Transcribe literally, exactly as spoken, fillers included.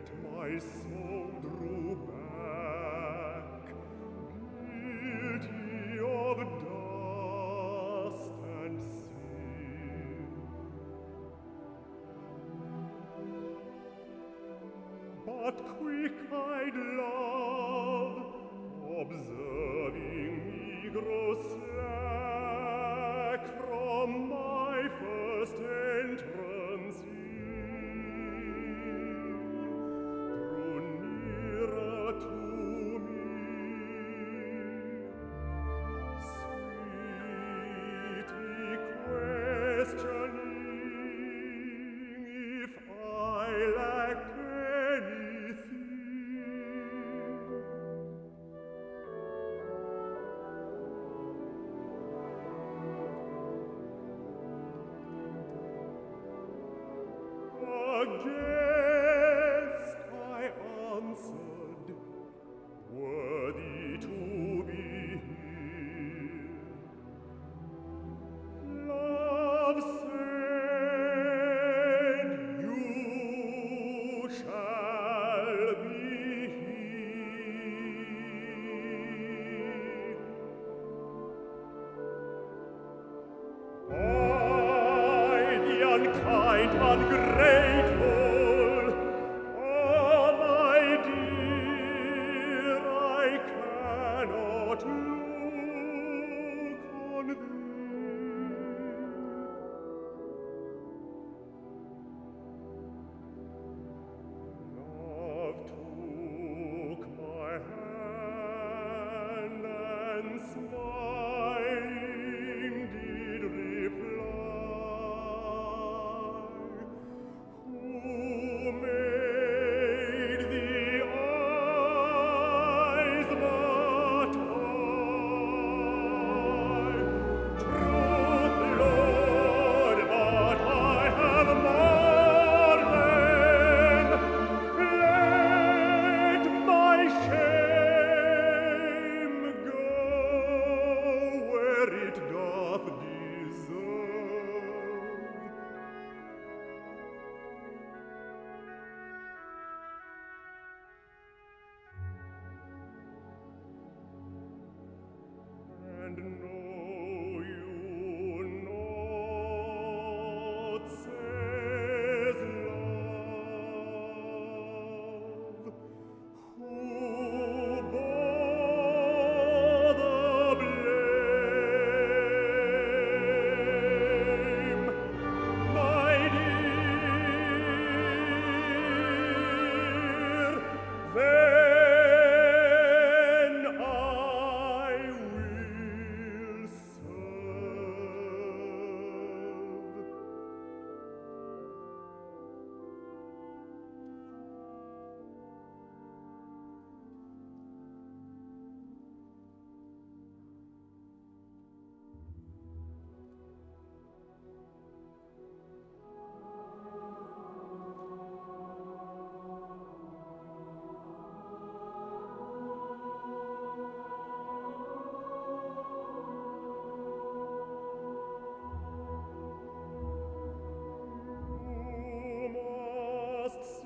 Yet my soul drew back, guilty of dust and sin. But quick-eyed love, observing me grow slack from my first entrance in, drew nearer to me, sweetly questioning if I lacked anything. Against I answered, worthy to be here. Love said, you shall be here. I, the unkind, ungrateful, oh, my dear, I cannot look on thee. Love took my hand and smiling did reply, who made the eyes but I? Truth, Lord, but I have more than. Let my shame go where it doth deserve. And know you not, says love, who bore the blame, my dear, then I will serve. You must